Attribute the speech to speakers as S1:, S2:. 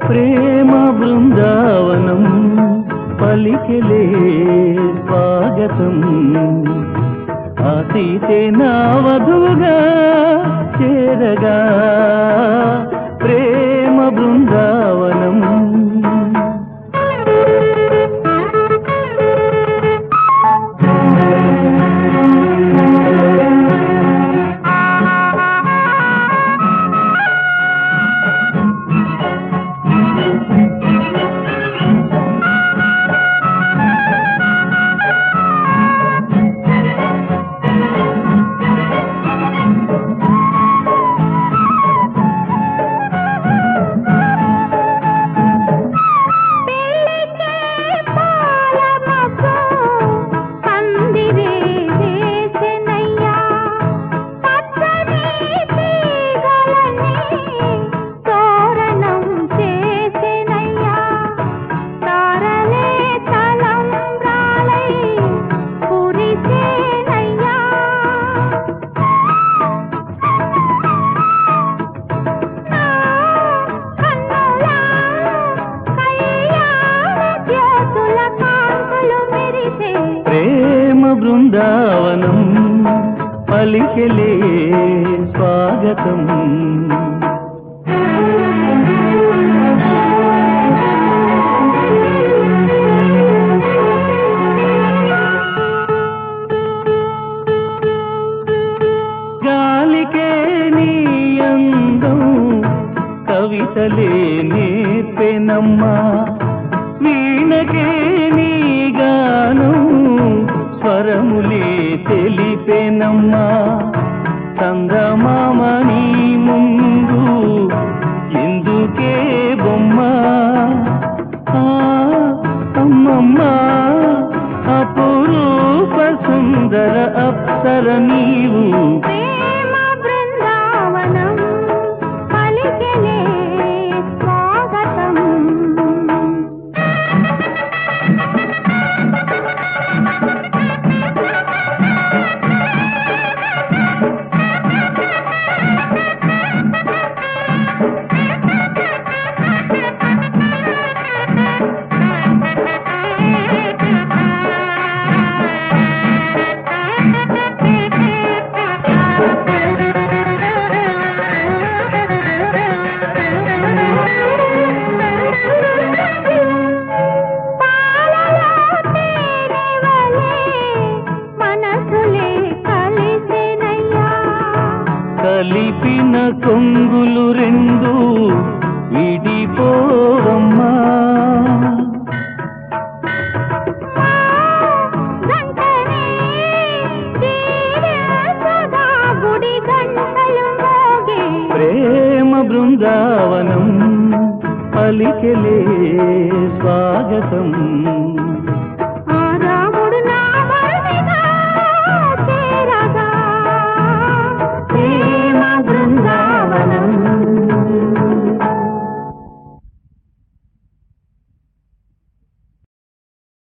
S1: ప్రేమ బృందావనం పలికెలే స్వాగతం ఆ సీతే నా వధువుగా చేరగా ప్రేమ బృందావనం బృందావనం పలికెలే స్వాగతం గాలికే నీ అందం కవితలే నేర్పెనమ్మా వీణకే నీ గానం స్వరములే తెలిపెనమ్మా చందమామ నీ ముందు ఎందుకే బొమ్మ అమ్మమ్మ అపురూప సుందర అప్సర నీవు
S2: ప్రేమ బృందావనం పలికెలే స్వాగతం
S1: కలిపిన కొంగులు రెండు విడిపోవమ్మా ప్రేమ బృందావనం పలికెలే స్వాగతం